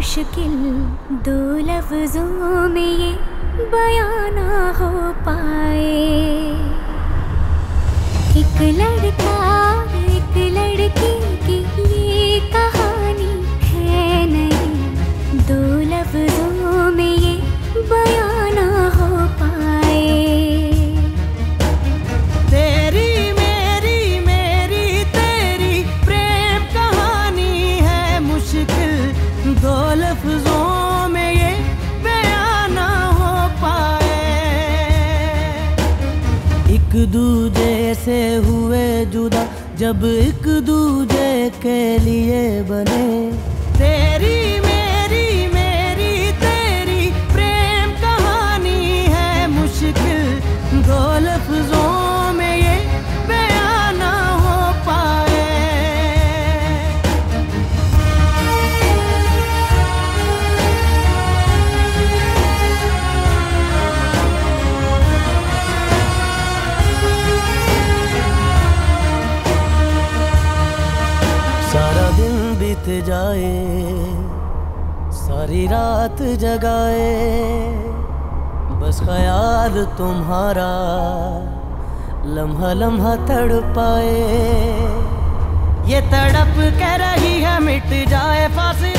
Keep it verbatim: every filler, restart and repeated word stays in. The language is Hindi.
मुश्किल दो लफ्जों में ये बयां ना हो पाए। एक लड़का एक लड़की की ये कहानी है नहीं, दो लफ्जों में ये बयां ना हो पाए। तेरी मेरी मेरी तेरी प्रेम कहानी है मुश्किल, दो लफ्जों में ये बयां ना हो पाए। एक दूजे से हुए जुदा जब एक दूजे के लिए बने। तेरी मेरी मेरी तेरी प्रेम कहानी है मुश्किल, दो लफ्जों में ये बयां ना हो पाए। सारा दिन बीत जाए, सारी रात जगाए, बस ख्याल तुम्हारा लम्हा लम्हा तड़पाए। ये तड़प के रही है मिट जाए फासिला।